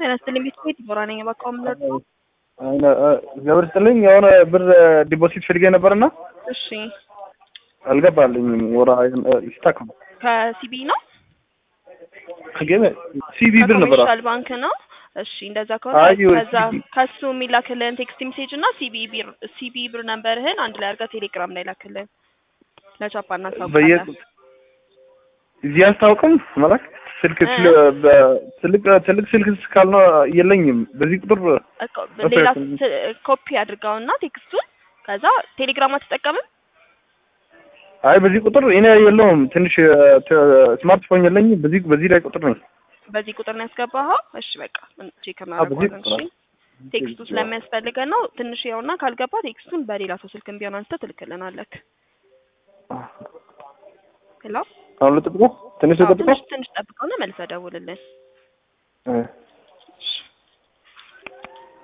ተነስተልኝ ቤት ቦራነኝ ባቃው ምንድን ነው ገበር ስለኝ የሆነ ብር ዲፖዚት ፈልጌ ነበርና እሺ አልገባልኝም ወራ ይስታከም ከሲቢ ነው ከገበ ሲቢ ብር ነበር ኮሜርሻል ባንክ ነው እሺ እንደዛ ከሆነ ከዛ ከሱ የሚላክልን ቴክስት ሜሴጅ እና ሲቢ ብር ነምበርህን አንድ ላይ አድርገህ ቴሌግራም ላይ ላክልን ለቻፓና ሳውቃለህ እዚህ አስታውቅም ማለት ስልክ ትልቅ ስልክ ካልሆነ የለኝም በዚህ ቁጥር ሌላ ኮፒ አድርጋውና ቴክስቱን ከዛ ቴሌግራም አትጠቀምም አይ በዚህ ቁጥር እኔ የለውም ትንሽ ስማርትፎን የለኝ በዚህ ላይ ቁጥር ነው በዚህ ቁጥር ነው ያስገባኸው እሺ በቃ ቼክ እናደርጋለን እሺ ቴክስቱ ስለሚያስፈልገን ነው ትንሽ ያውና ካልገባ ቴክስቱን በሌላ ሰው ስልክም ቢሆን አንተ ትልክልናለህ ሄሎ አሁን ልጥብቆ ትንሽ ጠብቀውና መልሰህ ደውልልን